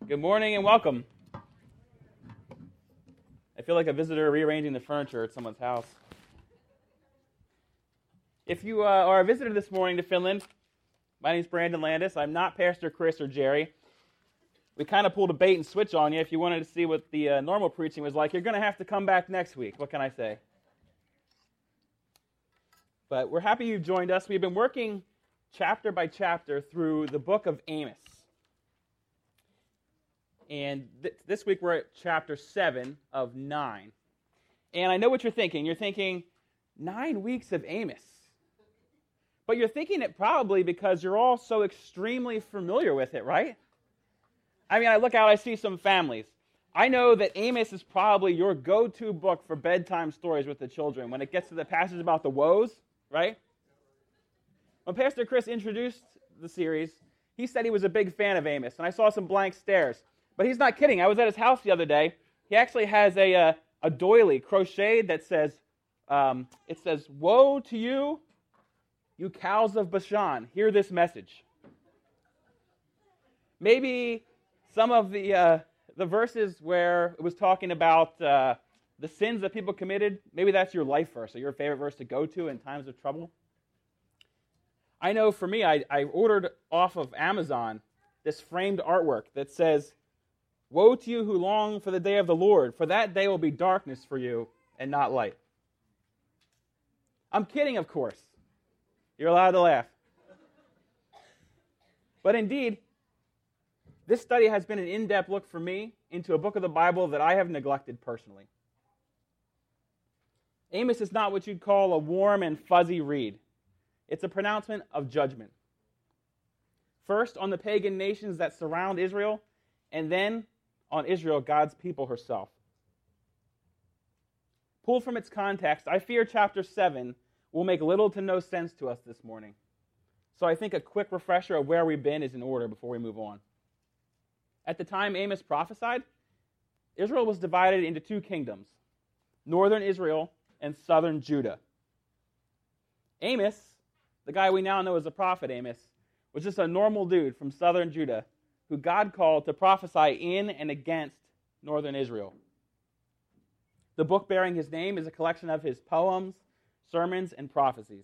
Good morning and welcome. I feel like a visitor rearranging the furniture at someone's house. If you are a visitor this morning to Finland, my name is Brandon Landis. I'm not Pastor Chris or Jerry. We kind of pulled a bait and switch on you. If you wanted to see what the normal preaching was like, you're going to have to come back next week. What can I say? But we're happy you've joined us. We've been working chapter by chapter through the book of Amos. And this week we're at chapter 7 of 9. And I know what you're thinking. You're thinking, 9 weeks of Amos. But you're thinking it probably because you're all so extremely familiar with it, right? I mean, I look out, I see some families. I know that Amos is probably your go-to book for bedtime stories with the children when it gets to the passage about the woes, right? When Pastor Chris introduced the series, he said he was a big fan of Amos, and I saw some blank stares. But he's not kidding. I was at his house the other day. He actually has a doily crocheted that says, "Woe to you, you cows of Bashan. Hear this message." Maybe some of the verses where it was talking about the sins that people committed, maybe that's your life verse or your favorite verse to go to in times of trouble. I know for me, I ordered off of Amazon this framed artwork that says, "Woe to you who long for the day of the Lord, for that day will be darkness for you and not light." I'm kidding, of course. You're allowed to laugh. But indeed, this study has been an in-depth look for me into a book of the Bible that I have neglected personally. Amos is not what you'd call a warm and fuzzy read. It's a pronouncement of judgment. First on the pagan nations that surround Israel, and then on Israel, God's people herself. Pulled from its context, I fear chapter 7 will make little to no sense to us this morning. So I think a quick refresher of where we've been is in order before we move on. At the time Amos prophesied, Israel was divided into two kingdoms, northern Israel and southern Judah. Amos, the guy we now know as the prophet Amos, was just a normal dude from southern Judah who God called to prophesy in and against northern Israel. The book bearing his name is a collection of his poems, sermons, and prophecies.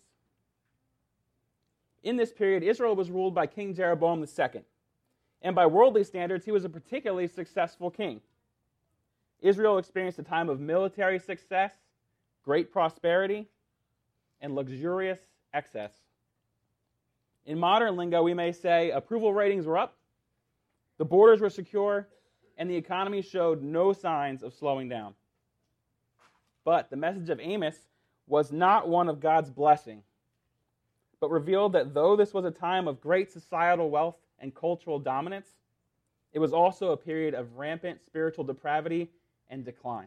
In this period, Israel was ruled by King Jeroboam II, and by worldly standards, he was a particularly successful king. Israel experienced a time of military success, great prosperity, and luxurious excess. In modern lingo, we may say approval ratings were up, the borders were secure, and the economy showed no signs of slowing down. But the message of Amos was not one of God's blessing, but revealed that though this was a time of great societal wealth and cultural dominance, it was also a period of rampant spiritual depravity and decline.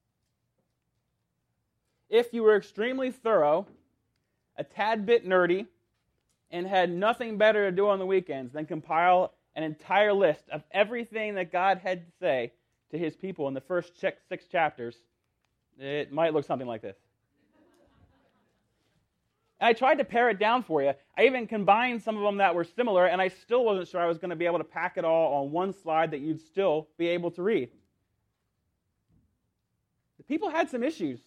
If you were extremely thorough, a tad bit nerdy, and had nothing better to do on the weekends than compile an entire list of everything that God had to say to his people in the first 6 chapters, it might look something like this. And I tried to pare it down for you. I even combined some of them that were similar, and I still wasn't sure I was going to be able to pack it all on one slide that you'd still be able to read. The people had some issues.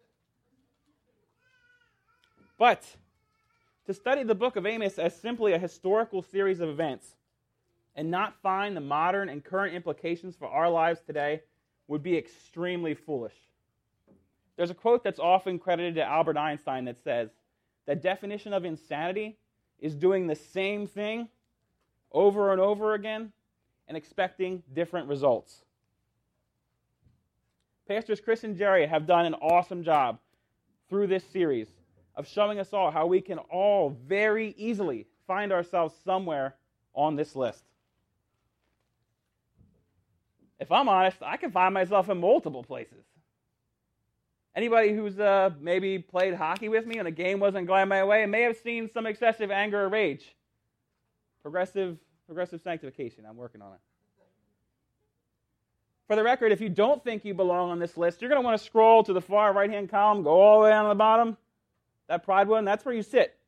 But to study the book of Amos as simply a historical series of events and not find the modern and current implications for our lives today would be extremely foolish. There's a quote that's often credited to Albert Einstein that says, "The definition of insanity is doing the same thing over and over again and expecting different results." Pastors Chris and Jerry have done an awesome job through this series of showing us all how we can all very easily find ourselves somewhere on this list. If I'm honest, I can find myself in multiple places. Anybody who's maybe played hockey with me and a game wasn't going my way may have seen some excessive anger or rage. Progressive sanctification. I'm working on it. For the record, if you don't think you belong on this list, you're going to want to scroll to the far right-hand column, go all the way down to the bottom. That pride one, that's where you sit.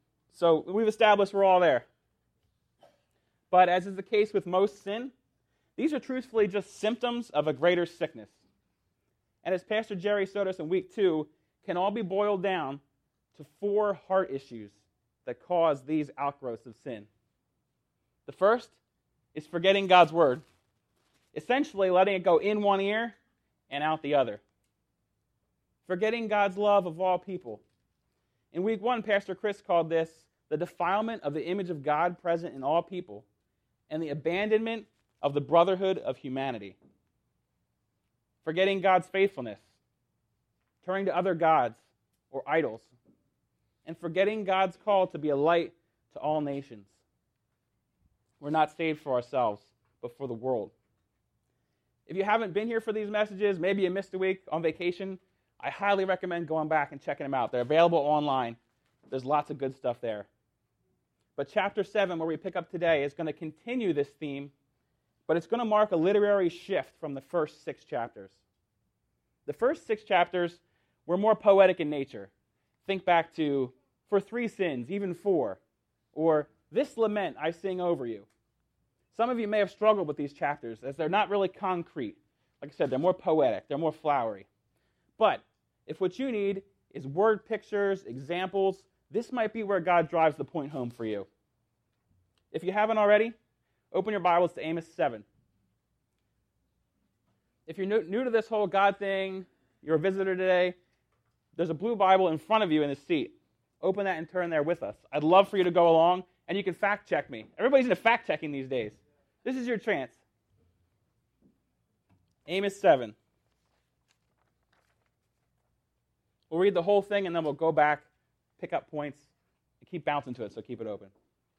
So we've established we're all there. But as is the case with most sin, These are truthfully just symptoms of a greater sickness. And as Pastor Jerry showed us in week 2, can all be boiled down to 4 heart issues that cause these outgrowths of sin. The first is forgetting God's word, essentially letting it go in one ear and out the other. Forgetting God's love of all people. In week 1, Pastor Chris called this the defilement of the image of God present in all people and the abandonment of the brotherhood of humanity. Forgetting God's faithfulness, turning to other gods or idols, and forgetting God's call to be a light to all nations. We're not saved for ourselves, but for the world. If you haven't been here for these messages, maybe you missed a week on vacation, I highly recommend going back and checking them out. They're available online. There's lots of good stuff there. But chapter 7, where we pick up today, is going to continue this theme, but it's going to mark a literary shift from the first 6 chapters. The first 6 chapters were more poetic in nature. Think back to, for 3 sins, even 4, or this lament I sing over you. Some of you may have struggled with these chapters, as they're not really concrete. Like I said, they're more poetic, they're more flowery. But if what you need is word pictures, examples, this might be where God drives the point home for you. If you haven't already, open your Bibles to Amos 7. If you're new to this whole God thing, you're a visitor today, there's a blue Bible in front of you in the seat. Open that and turn there with us. I'd love for you to go along, and you can fact check me. Everybody's into fact checking these days. This is your chance. Amos 7. We'll read the whole thing, and then we'll go back, pick up points, and keep bouncing to it, so keep it open.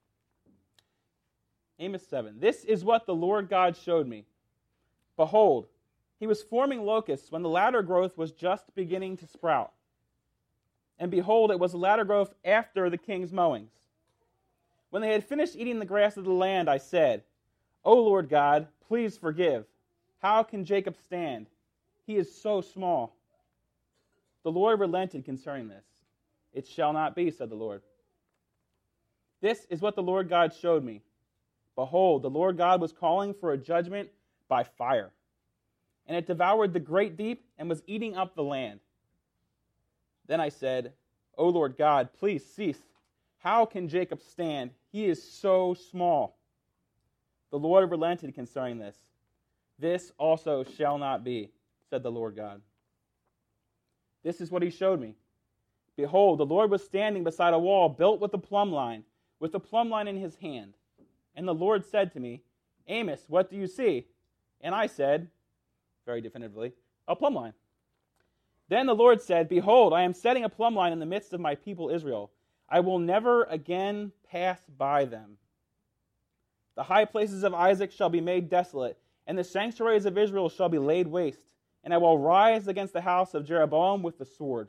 Amos 7. This is what the Lord God showed me. Behold, he was forming locusts when the latter growth was just beginning to sprout. And behold, it was the latter growth after the king's mowings. When they had finished eating the grass of the land, I said, O Lord God, please forgive. How can Jacob stand? He is so small. The Lord relented concerning this. It shall not be, said the Lord. This is what the Lord God showed me. Behold, the Lord God was calling for a judgment by fire. And it devoured the great deep and was eating up the land. Then I said, O Lord God, please cease. How can Jacob stand? He is so small. The Lord relented concerning this. This also shall not be, said the Lord God. This is what he showed me. Behold, the Lord was standing beside a wall built with a plumb line in his hand. And the Lord said to me, Amos, what do you see? And I said, very definitively, a plumb line. Then the Lord said, Behold, I am setting a plumb line in the midst of my people Israel. I will never again pass by them. The high places of Isaac shall be made desolate, and the sanctuaries of Israel shall be laid waste, and I will rise against the house of Jeroboam with the sword.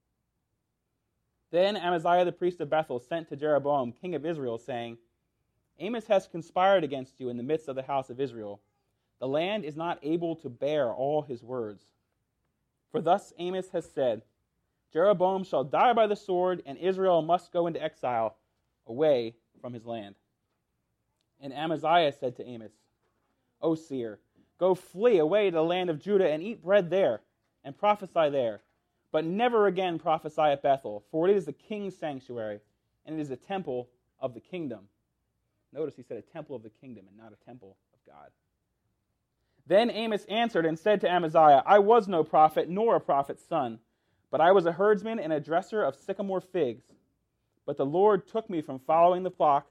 Then Amaziah the priest of Bethel sent to Jeroboam, king of Israel, saying, Amos has conspired against you in the midst of the house of Israel. The land is not able to bear all his words. For thus Amos has said, Jeroboam shall die by the sword, and Israel must go into exile away from his land. And Amaziah said to Amos, O seer, go flee away to the land of Judah and eat bread there, and prophesy there. But never again prophesy at Bethel, for it is the king's sanctuary, and it is a temple of the kingdom. Notice he said a temple of the kingdom and not a temple of God. Then Amos answered and said to Amaziah, I was no prophet, nor a prophet's son, but I was a herdsman and a dresser of sycamore figs. But the Lord took me from following the flock,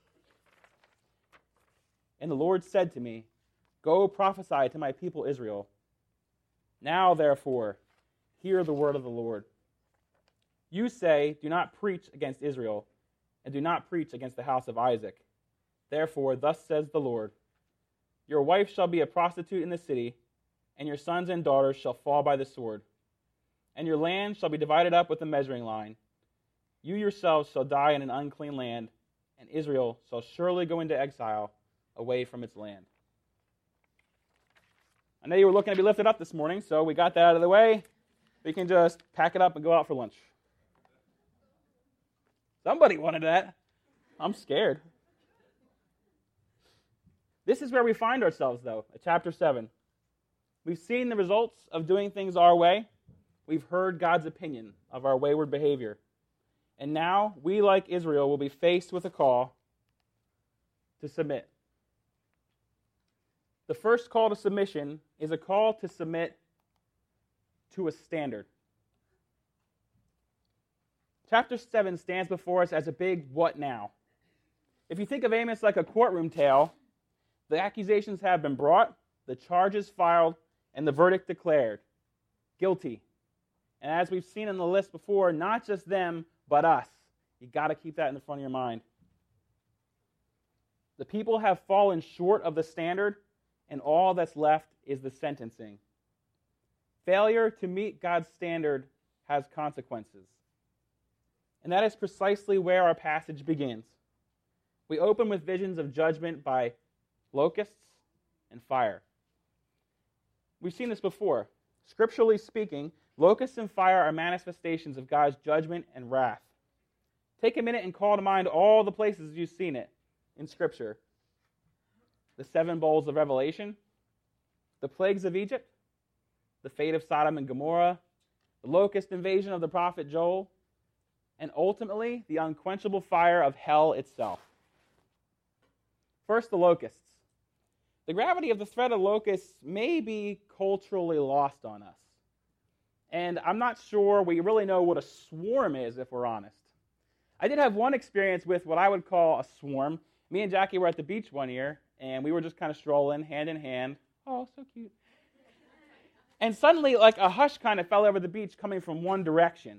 and the Lord said to me, Go prophesy to my people Israel. Now, therefore, hear the word of the Lord. You say, Do not preach against Israel, and do not preach against the house of Isaac. Therefore, thus says the Lord, Your wife shall be a prostitute in the city, and your sons and daughters shall fall by the sword. And your land shall be divided up with a measuring line. You yourselves shall die in an unclean land, and Israel shall surely go into exile away from its land. I know you were looking to be lifted up this morning, so we got that out of the way. We can just pack it up and go out for lunch. Somebody wanted that. I'm scared. This is where we find ourselves, though, at chapter 7. We've seen the results of doing things our way. We've heard God's opinion of our wayward behavior. And now, we, like Israel, will be faced with a call to submit. The first call to submission is a call to submit to a standard. Chapter 7 stands before us as a big what now. If you think of Amos like a courtroom tale, the accusations have been brought, the charges filed, and the verdict declared. Guilty. And as we've seen in the list before, not just them, but us. You've got to keep that in the front of your mind. The people have fallen short of the standard, and all that's left is the sentencing. Failure to meet God's standard has consequences. And that is precisely where our passage begins. We open with visions of judgment by locusts and fire. We've seen this before. Scripturally speaking, locusts and fire are manifestations of God's judgment and wrath. Take a minute and call to mind all the places you've seen it in Scripture. The 7 bowls of Revelation, the plagues of Egypt, the fate of Sodom and Gomorrah, the locust invasion of the prophet Joel, and ultimately the unquenchable fire of hell itself. First, the locusts. The gravity of the threat of locusts may be culturally lost on us. And I'm not sure we really know what a swarm is, if we're honest. I did have one experience with what I would call a swarm. Me and Jackie were at the beach one year, and we were just kind of strolling, hand in hand. Oh, so cute. And suddenly, like a hush kind of fell over the beach coming from one direction.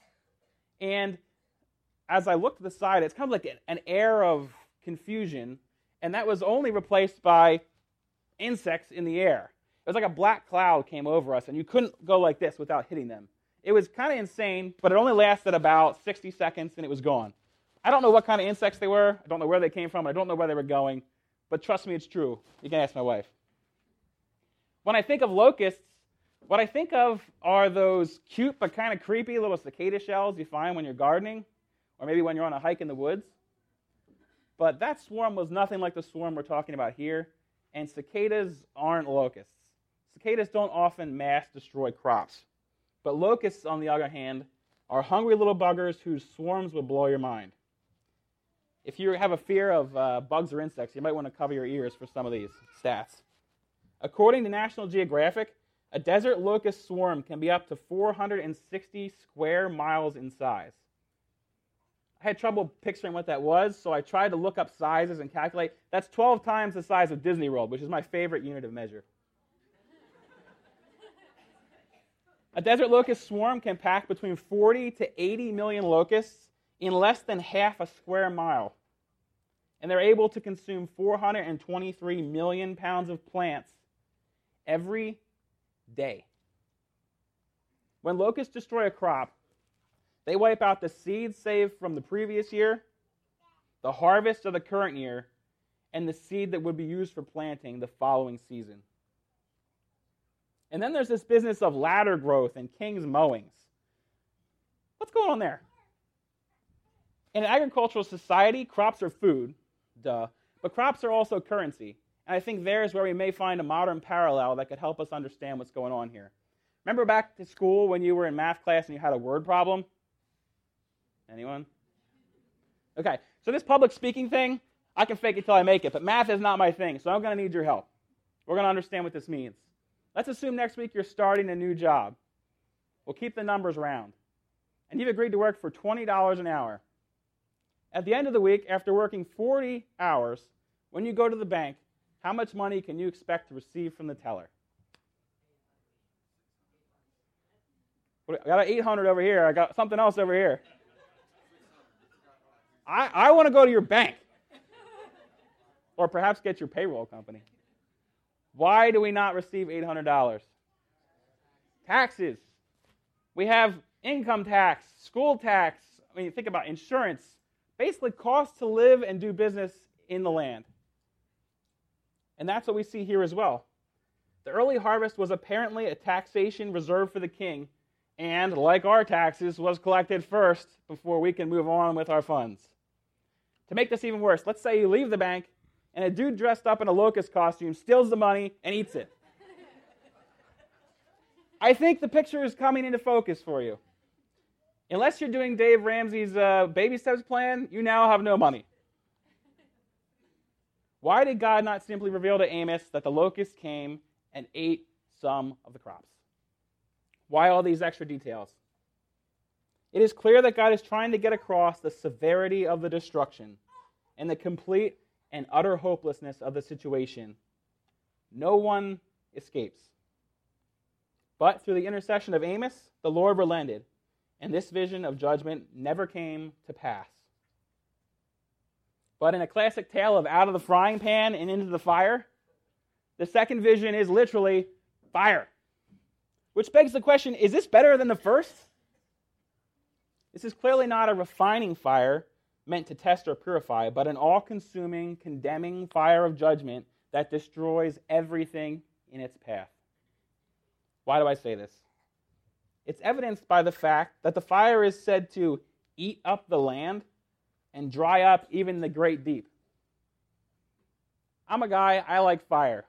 And as I looked to the side, it's kind of like an air of confusion, and that was only replaced by insects in the air. It was like a black cloud came over us, and you couldn't go like this without hitting them. It was kind of insane, but it only lasted about 60 seconds, and it was gone. I don't know what kind of insects they were. I don't know where they came from. I don't know where they were going, but trust me, it's true. You can ask my wife. When I think of locusts, what I think of are those cute but kind of creepy little cicada shells you find when you're gardening, or maybe when you're on a hike in the woods. But that swarm was nothing like the swarm we're talking about here, and cicadas aren't locusts. Cicadas don't often mass destroy crops. But locusts, on the other hand, are hungry little buggers whose swarms will blow your mind. If you have a fear of bugs or insects, you might want to cover your ears for some of these stats. According to National Geographic, a desert locust swarm can be up to 460 square miles in size. I had trouble picturing what that was, so I tried to look up sizes and calculate. That's 12 times the size of Disney World, which is my favorite unit of measure. A desert locust swarm can pack between 40 to 80 million locusts in less than half a square mile. And they're able to consume 423 million pounds of plants every day. When locusts destroy a crop, they wipe out the seeds saved from the previous year, the harvest of the current year, and the seed that would be used for planting the following season. And then there's this business of ladder growth and king's mowings. What's going on there? In an agricultural society, crops are food, duh, but crops are also currency. And I think there's where we may find a modern parallel that could help us understand what's going on here. Remember back to school when you were in math class and you had a word problem? Anyone? Okay, so this public speaking thing, I can fake it till I make it, but math is not my thing, so I'm going to need your help. We're going to understand what this means. Let's assume next week you're starting a new job. We'll keep the numbers round. And you've agreed to work for $20 an hour. At the end of the week, after working 40 hours, when you go to the bank, how much money can you expect to receive from the teller? I got an 800 over here. I got something else over here. I want to go to your bank. Or perhaps get your payroll company. Why do we not receive $800? Taxes. We have income tax, school tax. I mean, think about insurance. Basically, costs to live and do business in the land. And that's what we see here as well. The early harvest was apparently a taxation reserved for the king, and like our taxes, was collected first before we can move on with our funds. To make this even worse, let's say you leave the bank and a dude dressed up in a locust costume steals the money and eats it. I think the picture is coming into focus for you. Unless you're doing Dave Ramsey's baby steps plan, you now have no money. Why did God not simply reveal to Amos that the locusts came and ate some of the crops? Why all these extra details? It is clear that God is trying to get across the severity of the destruction and the complete and utter hopelessness of the situation. No one escapes. But through the intercession of Amos, the Lord relented, and this vision of judgment never came to pass. But in a classic tale of out of the frying pan and into the fire, the second vision is literally fire. Which begs the question, is this better than the first? This is clearly not a refining fire meant to test or purify, but an all-consuming, condemning fire of judgment that destroys everything in its path. Why do I say this? It's evidenced by the fact that the fire is said to eat up the land and dry up even the great deep. I'm a guy, I like fire.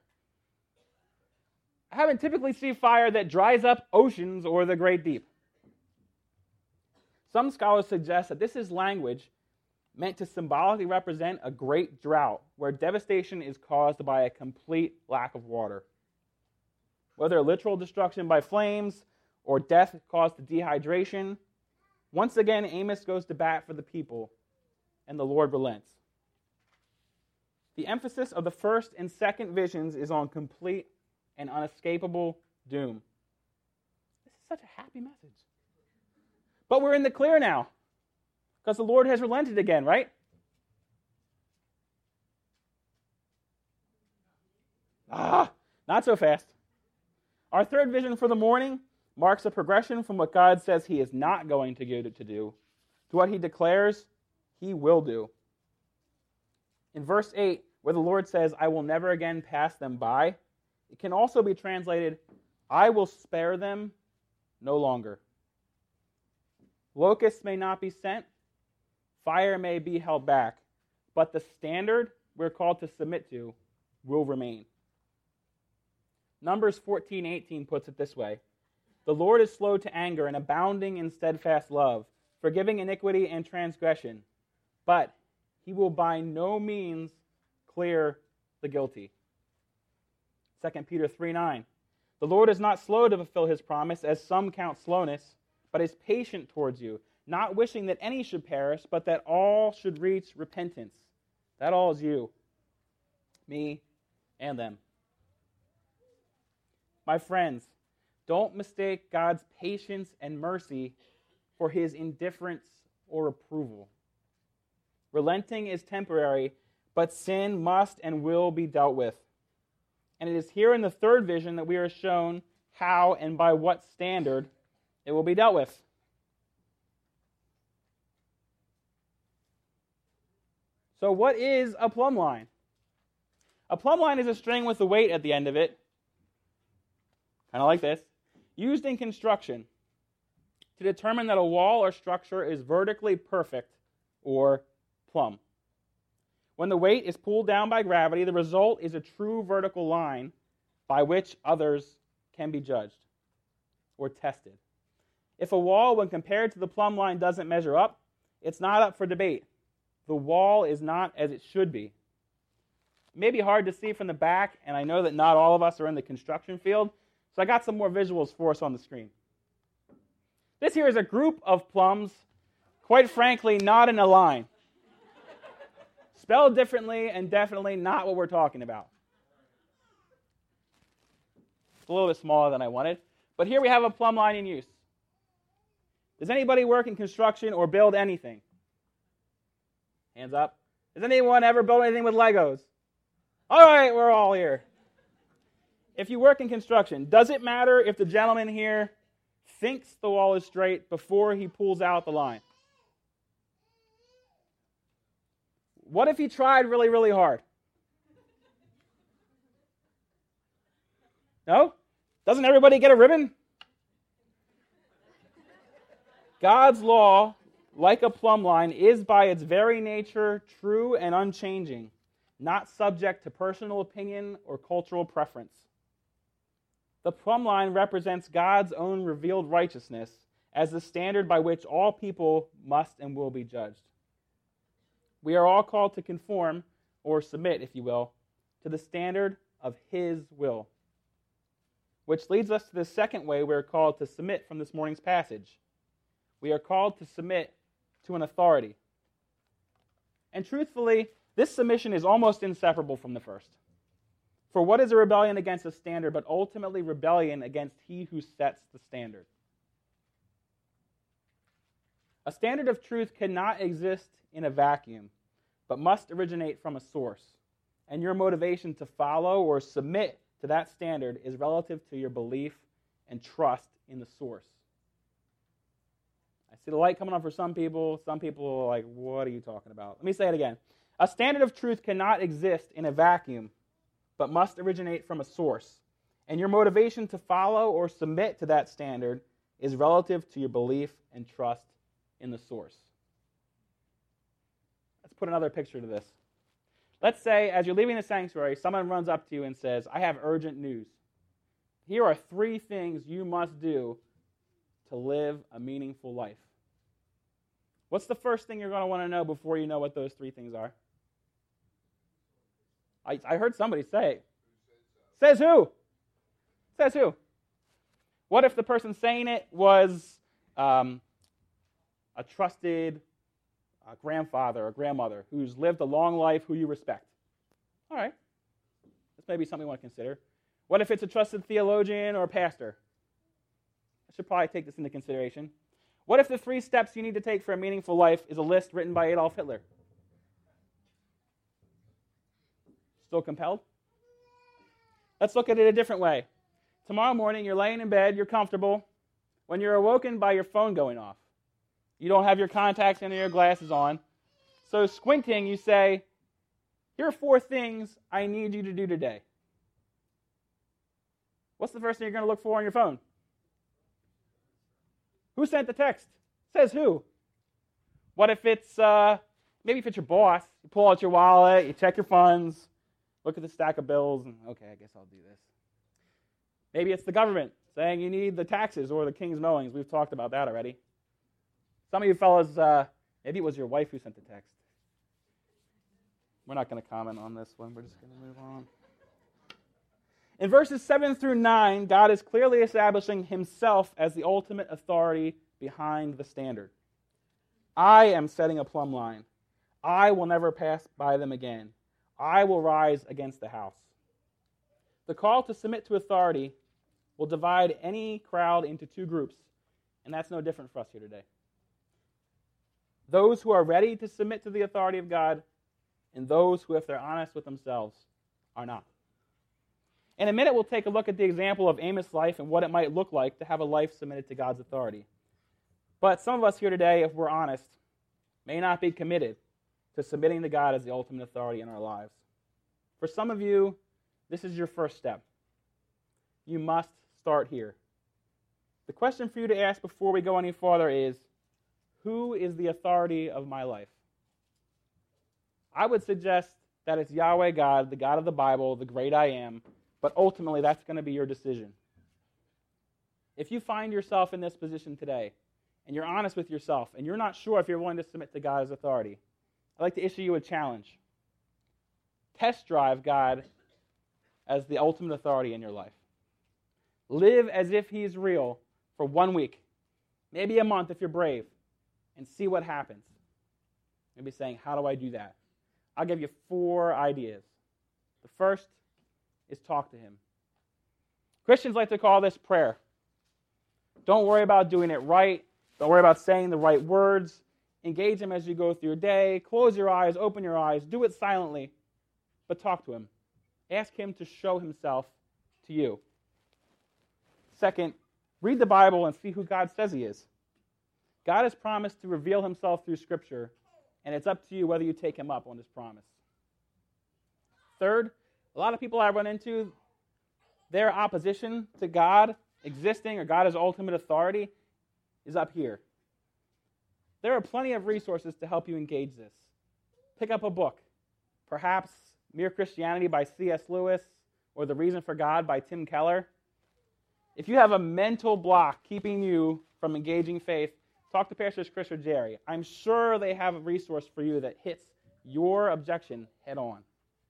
I haven't typically seen fire that dries up oceans or the great deep. Some scholars suggest that this is language meant to symbolically represent a great drought where devastation is caused by a complete lack of water. Whether literal destruction by flames or death caused to dehydration, once again Amos goes to bat for the people, and the Lord relents. The emphasis of the first and second visions is on complete and unescapable doom. This is such a happy message. But we're in the clear now, because the Lord has relented again, right? Not so fast. Our third vision for the morning marks a progression from what God says he is not going to do to what he declares he will do. In verse 8, where the Lord says, I will never again pass them by, it can also be translated, I will spare them no longer. Locusts may not be sent, fire may be held back, but the standard we're called to submit to will remain. Numbers 14:18 puts it this way, the Lord is slow to anger and abounding in steadfast love, forgiving iniquity and transgression, but he will by no means clear the guilty. 2 Peter 3:9, the Lord is not slow to fulfill his promise, as some count slowness, but is patient towards you, not wishing that any should perish, but that all should reach repentance. That all is you, me, and them. My friends, don't mistake God's patience and mercy for his indifference or approval. Relenting is temporary, but sin must and will be dealt with. And it is here in the third vision that we are shown how and by what standard it will be dealt with. So what is a plumb line? A plumb line is a string with a weight at the end of it, kind of like this, used in construction to determine that a wall or structure is vertically perfect or plumb. When the weight is pulled down by gravity, the result is a true vertical line by which others can be judged or tested. If a wall, when compared to the plumb line, doesn't measure up, it's not up for debate. The wall is not as it should be. It may be hard to see from the back, and I know that not all of us are in the construction field, so I got some more visuals for us on the screen. This here is a group of plums, quite frankly, not in a line. Spelled differently and definitely not what we're talking about. It's a little bit smaller than I wanted, but here we have a plumb line in use. Does anybody work in construction or build anything? Hands up. Does anyone ever build anything with Legos? All right, we're all here. If you work in construction, does it matter if the gentleman here thinks the wall is straight before he pulls out the line? What if he tried really, really hard? No? Doesn't everybody get a ribbon? God's law, like a plumb line, is by its very nature true and unchanging. not subject to personal opinion or cultural preference. The plumb line represents God's own revealed righteousness as the standard by which all people must and will be judged. We are all called to conform, or submit, if you will, to the standard of His will. Which leads us to the second way we're called to submit from this morning's passage. We are called to submit to an authority. And truthfully, this submission is almost inseparable from the first. For what is a rebellion against a standard, but ultimately rebellion against He who sets the standard? A standard of truth cannot exist in a vacuum, but must originate from a source. And your motivation to follow or submit to that standard is relative to your belief and trust in the source. I see the light coming on for some people. Some people are like, what are you talking about? Let me say it again. A standard of truth cannot exist in a vacuum, but must originate from a source. And your motivation to follow or submit to that standard is relative to your belief and trust in the source. Let's put another picture to this. Let's say, as you're leaving the sanctuary, someone runs up to you and says, I have urgent news. Here are 3 things you must do to live a meaningful life. What's the first thing you're going to want to know before you know what those 3 things are? I heard somebody say it. Says who? Says who? What if the person saying it was a trusted grandfather or grandmother who's lived a long life, who you respect? All right. This may be something you want to consider. What if it's a trusted theologian or pastor? I should probably take this into consideration. What if the 3 steps you need to take for a meaningful life is a list written by Adolf Hitler? Still compelled? Let's look at it a different way. Tomorrow morning, you're laying in bed, you're comfortable, when you're awoken by your phone going off. You don't have your contacts in or your glasses on. So squinting, you say, here are 4 things I need you to do today. What's the first thing you're going to look for on your phone? Who sent the text? Says who? What if it's, maybe if it's your boss, you pull out your wallet, you check your funds, look at the stack of bills, and okay, I guess I'll do this. Maybe it's the government saying you need the taxes or the king's mowings. We've talked about that already. Some of you fellas, maybe it was your wife who sent the text. We're not going to comment on this one. We're just going to move on. In verses 7 through 9, God is clearly establishing Himself as the ultimate authority behind the standard. I am setting a plumb line. I will never pass by them again. I will rise against the house. The call to submit to authority will divide any crowd into 2 groups, and that's no different for us here today. Those who are ready to submit to the authority of God, and those who, if they're honest with themselves, are not. In a minute, we'll take a look at the example of Amos' life and what it might look like to have a life submitted to God's authority. But some of us here today, if we're honest, may not be committed to submitting to God as the ultimate authority in our lives. For some of you, this is your first step. You must start here. The question for you to ask before we go any farther is, who is the authority of my life? I would suggest that it's Yahweh God, the God of the Bible, the great I am, but ultimately that's going to be your decision. If you find yourself in this position today, and you're honest with yourself, and you're not sure if you're willing to submit to God as authority, I'd like to issue you a challenge. Test drive God as the ultimate authority in your life. Live as if He's real for 1 week, maybe a month if you're brave, and see what happens. Maybe saying, how do I do that? I'll give you 4 ideas. The first is talk to Him. Christians like to call this prayer. Don't worry about doing it right. Don't worry about saying the right words. Engage Him as you go through your day. Close your eyes, open your eyes. Do it silently, but talk to Him. Ask Him to show Himself to you. Second, read the Bible and see who God says He is. God has promised to reveal Himself through Scripture, and it's up to you whether you take Him up on His promise. Third, a lot of people I run into, their opposition to God existing or God as ultimate authority is up here. There are plenty of resources to help you engage this. Pick up a book. Perhaps Mere Christianity by C.S. Lewis, or The Reason for God by Tim Keller, if you have a mental block keeping you from engaging faith, talk to Pastors Chris or Jerry. I'm sure they have a resource for you that hits your objection head on.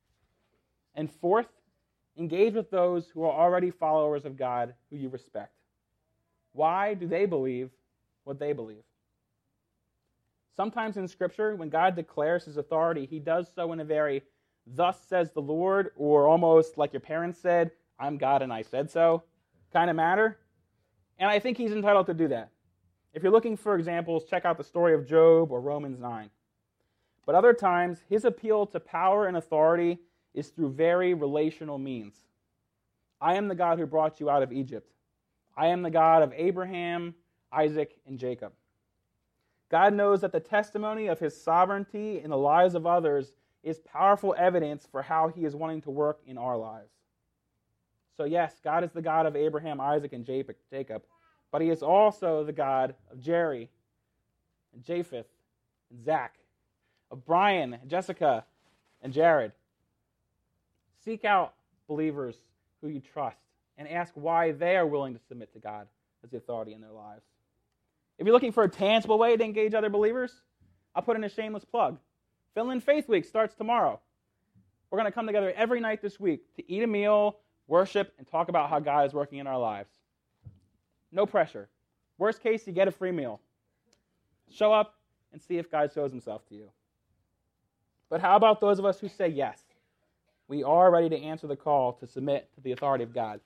And fourth, engage with those who are already followers of God who you respect. Why do they believe what they believe? Sometimes in Scripture, when God declares his authority, he does so in a very "thus says the Lord," or almost like your parents said, "I'm God and I said so" kind of matter. And I think he's entitled to do that. If you're looking for examples, check out the story of Job or Romans 9. But other times, his appeal to power and authority is through very relational means. I am the God who brought you out of Egypt. I am the God of Abraham, Isaac, and Jacob. God knows that the testimony of his sovereignty in the lives of others is powerful evidence for how he is wanting to work in our lives. So yes, God is the God of Abraham, Isaac, and Jacob, but he is also the God of Jerry, and Japheth, and Zach, of Brian, and Jessica, and Jared. Seek out believers who you trust and ask why they are willing to submit to God as the authority in their lives. If you're looking for a tangible way to engage other believers, I'll put in a shameless plug. Fill in Faith Week starts tomorrow. We're going to come together every night this week to eat a meal, worship, and talk about how God is working in our lives. No pressure. Worst case, you get a free meal. Show up and see if God shows himself to you. But how about those of us who say yes? We are ready to answer the call to submit to the authority of God.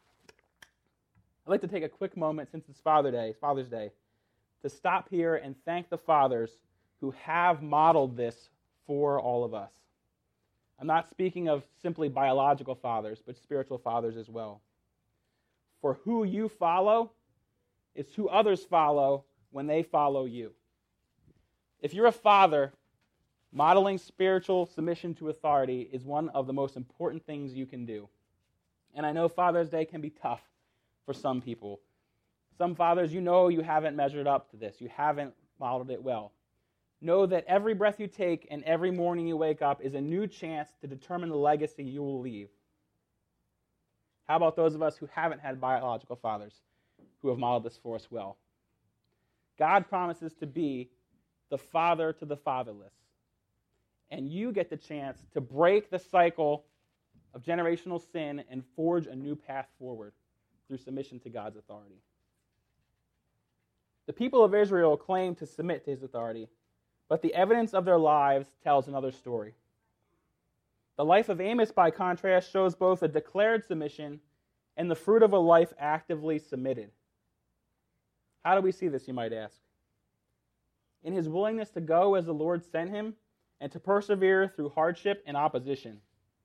I'd like to take a quick moment, since it's Father's Day, to stop here and thank the fathers who have modeled this for all of us. I'm not speaking of simply biological fathers, but spiritual fathers as well. For who you follow is who others follow when they follow you. If you're a father, modeling spiritual submission to authority is one of the most important things you can do. And I know Father's Day can be tough for some people. Some fathers, you know you haven't measured up to this. You haven't modeled it well. Know that every breath you take and every morning you wake up is a new chance to determine the legacy you will leave. How about those of us who haven't had biological fathers who have modeled this for us well? God promises to be the father to the fatherless. And you get the chance to break the cycle of generational sin and forge a new path forward through submission to God's authority. The people of Israel claim to submit to his authority, but the evidence of their lives tells another story. The life of Amos, by contrast, shows both a declared submission and the fruit of a life actively submitted. How do we see this, you might ask? In his willingness to go as the Lord sent him and to persevere through hardship and opposition.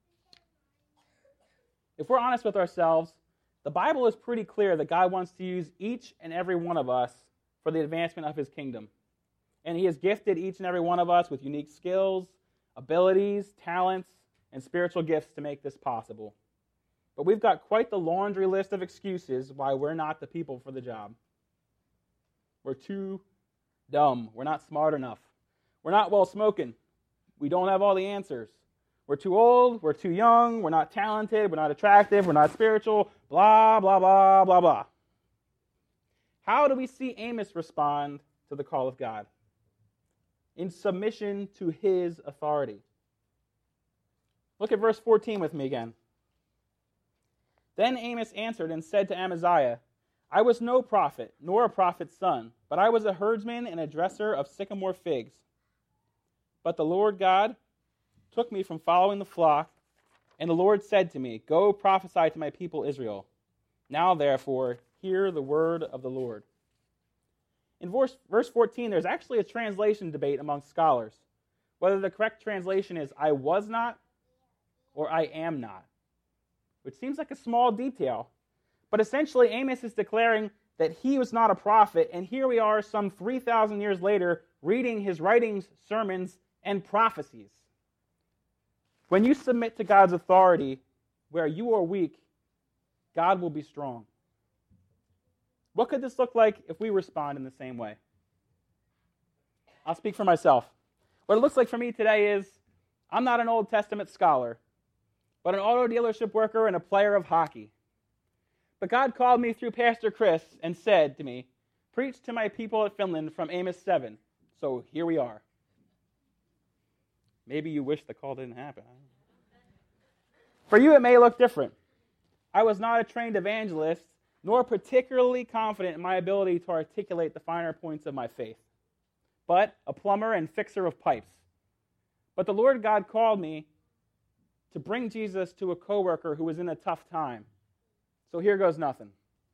If we're honest with ourselves, the Bible is pretty clear that God wants to use each and every one of us for the advancement of his kingdom. And he has gifted each and every one of us with unique skills, abilities, talents, and spiritual gifts to make this possible. But we've got quite the laundry list of excuses why we're not the people for the job. We're too dumb. We're not smart enough. We're not well spoken. We don't have all the answers. We're too old. We're too young. We're not talented. We're not attractive. We're not spiritual. Blah, blah, blah, blah, blah. How do we see Amos respond to the call of God? In submission to his authority. Look at verse 14 with me again. Then Amos answered and said to Amaziah, I was no prophet, nor a prophet's son, but I was a herdsman and a dresser of sycamore figs. But the Lord God took me from following the flock, and the Lord said to me, Go prophesy to my people Israel. Now therefore, hear the word of the Lord. In verse 14, there's actually a translation debate among scholars, whether the correct translation is I was not or I am not, which seems like a small detail. But essentially, Amos is declaring that he was not a prophet, and here we are some 3,000 years later reading his writings, sermons, and prophecies. When you submit to God's authority where you are weak, God will be strong. What could this look like if we respond in the same way? I'll speak for myself. What it looks like for me today is I'm not an Old Testament scholar. but an auto dealership worker and a player of hockey. But God called me through Pastor Chris and said to me, preach to my people at Finland from Amos 7. So here we are. Maybe you wish the call didn't happen. For you, it may look different. I was not a trained evangelist, nor particularly confident in my ability to articulate the finer points of my faith, but a plumber and fixer of pipes. But the Lord God called me to bring Jesus to a coworker who was in a tough time. So here goes nothing.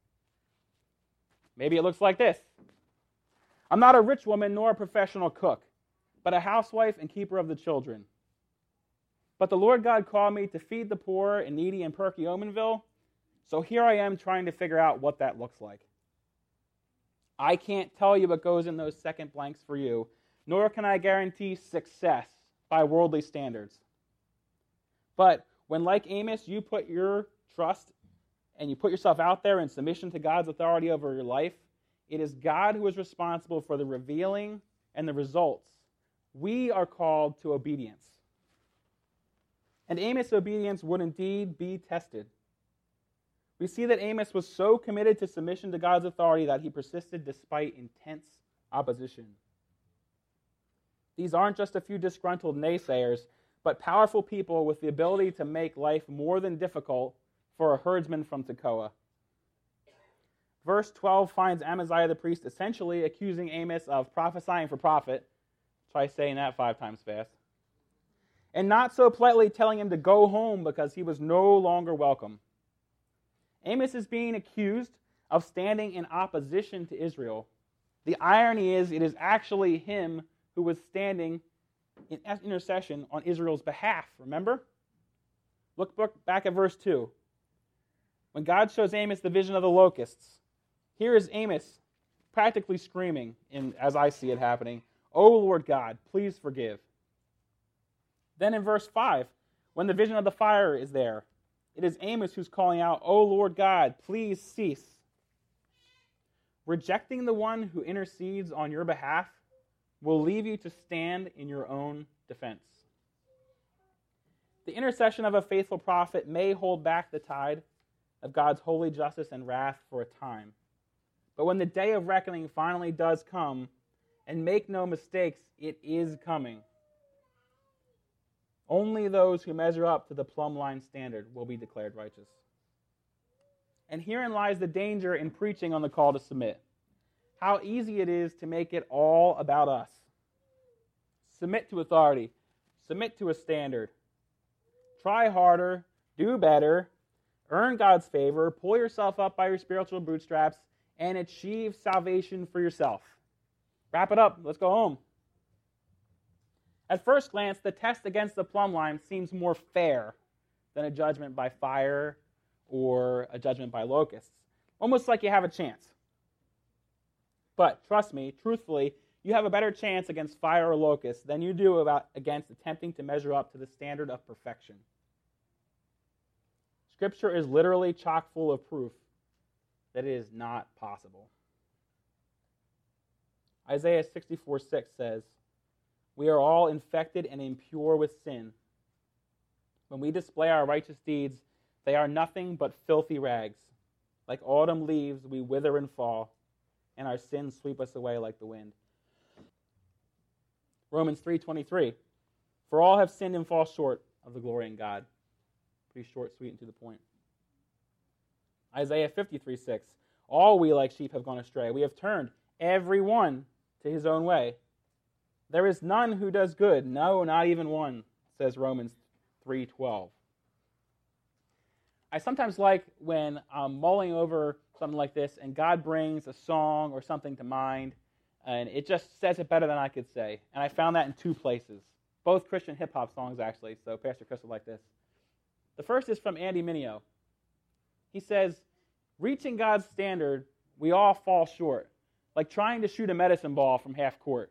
Maybe it looks like this. I'm not a rich woman nor a professional cook, but a housewife and keeper of the children. But the Lord God called me to feed the poor and needy in Perkiomenville, so here I am trying to figure out what that looks like. I can't tell you what goes in those second blanks for you, nor can I guarantee success by worldly standards. But when, like Amos, you put your trust and you put yourself out there in submission to God's authority over your life, it is God who is responsible for the revealing and the results. We are called to obedience. And Amos' obedience would indeed be tested. We see that Amos was so committed to submission to God's authority that he persisted despite intense opposition. These aren't just a few disgruntled naysayers, but powerful people with the ability to make life more than difficult for a herdsman from Tekoa. Verse 12 finds Amaziah the priest essentially accusing Amos of prophesying for profit. Try saying that 5 times fast. And not so politely telling him to go home because he was no longer welcome. Amos is being accused of standing in opposition to Israel. The irony is, it is actually him who was standing in intercession on Israel's behalf, remember? Look back at verse 2. When God shows Amos the vision of the locusts, here is Amos practically screaming, as I see it happening, "O Lord God, please forgive." Then in verse 5, when the vision of the fire is there, it is Amos who's calling out, "O Lord God, please cease." Rejecting the one who intercedes on your behalf will leave you to stand in your own defense. The intercession of a faithful prophet may hold back the tide of God's holy justice and wrath for a time. But when the day of reckoning finally does come, and make no mistakes, it is coming, only those who measure up to the plumb line standard will be declared righteous. And herein lies the danger in preaching on the call to submit. How easy it is to make it all about us. Submit to authority. Submit to a standard. Try harder. Do better. Earn God's favor. Pull yourself up by your spiritual bootstraps and achieve salvation for yourself. Wrap it up. Let's go home. At first glance, the test against the plumb line seems more fair than a judgment by fire or a judgment by locusts. Almost like you have a chance. But trust me, truthfully, you have a better chance against fire or locusts than you do against attempting to measure up to the standard of perfection. Scripture is literally chock full of proof that it is not possible. Isaiah 64:6 says, "We are all infected and impure with sin. When we display our righteous deeds, they are nothing but filthy rags. Like autumn leaves, we wither and fall, and our sins sweep us away like the wind." Romans 3:23, "For all have sinned and fall short of the glory in God." Pretty short, sweet, and to the point. Isaiah 53:6, "All we like sheep have gone astray. We have turned every one to his own way. There is none who does good, no, not even one," says Romans 3:12. I sometimes like when I'm mulling over something like this and God brings a song or something to mind and it just says it better than I could say. And I found that in 2 places. Both Christian hip-hop songs, actually, so Pastor Chris will like this. The first is from Andy Mineo. He says, "Reaching God's standard, we all fall short, like trying to shoot a medicine ball from half court."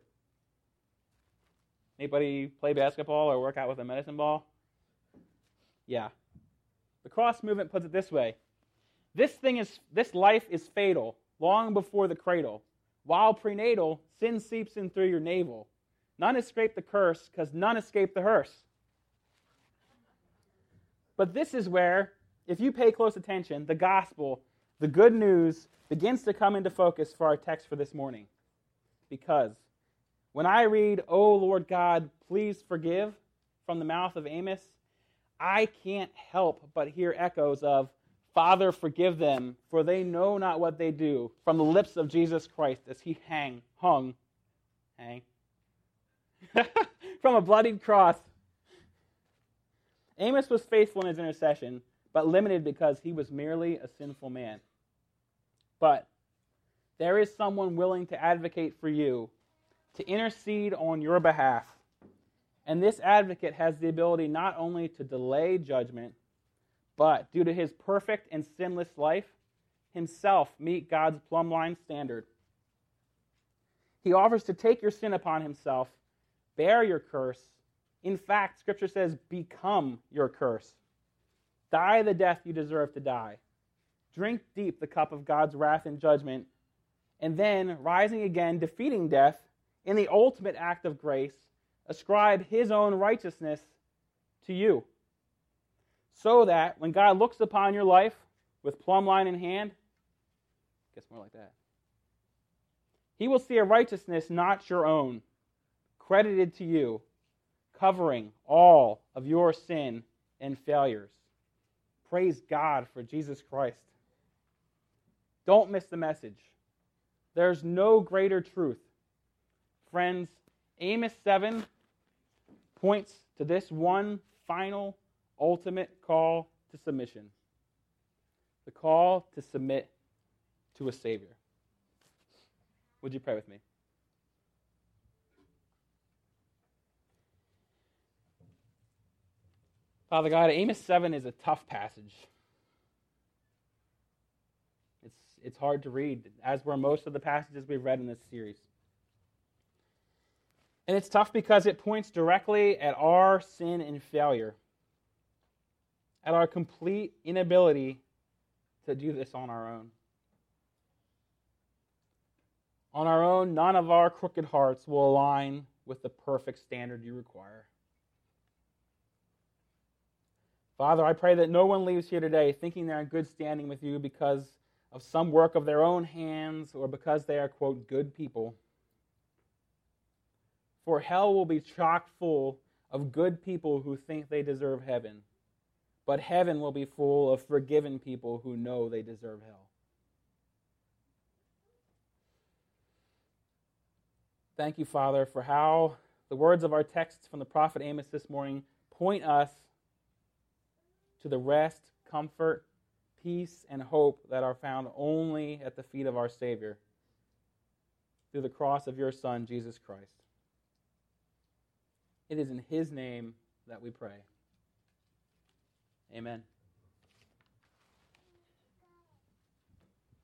Anybody play basketball or work out with a medicine ball? Yeah. The cross movement puts it this way: this life is fatal long before the cradle. While prenatal, sin seeps in through your navel. None escape the curse, because none escape the hearse. But this is where, if you pay close attention, the gospel, the good news, begins to come into focus for our text for this morning. Because when I read, "O Lord God, please forgive," from the mouth of Amos, I can't help but hear echoes of, "Father, forgive them, for they know not what they do," from the lips of Jesus Christ as he hung from a bloodied cross. Amos was faithful in his intercession, but limited because he was merely a sinful man. But there is someone willing to advocate for you, to intercede on your behalf. And this advocate has the ability not only to delay judgment, but due to his perfect and sinless life, himself meet God's plumb line standard. He offers to take your sin upon himself, bear your curse. In fact, Scripture says, become your curse. Die the death you deserve to die. Drink deep the cup of God's wrath and judgment, and then, rising again, defeating death, in the ultimate act of grace, ascribe his own righteousness to you. So that when God looks upon your life with plumb line in hand, gets more like that, he will see a righteousness not your own, credited to you, covering all of your sin and failures. Praise God for Jesus Christ. Don't miss the message. There's no greater truth. Friends, Amos 7 points to this one final, ultimate call to submission. The call to submit to a Savior. Would you pray with me? Father God, Amos 7 is a tough passage. It's hard to read, as were most of the passages we've read in this series. And it's tough because it points directly at our sin and failure, at our complete inability to do this on our own. On our own, none of our crooked hearts will align with the perfect standard you require. Father, I pray that no one leaves here today thinking they're in good standing with you because of some work of their own hands or because they are, quote, good people. For hell will be chock full of good people who think they deserve heaven, but heaven will be full of forgiven people who know they deserve hell. Thank you, Father, for how the words of our texts from the prophet Amos this morning point us to the rest, comfort, peace, and hope that are found only at the feet of our Savior through the cross of your Son, Jesus Christ. It is in his name that we pray. Amen.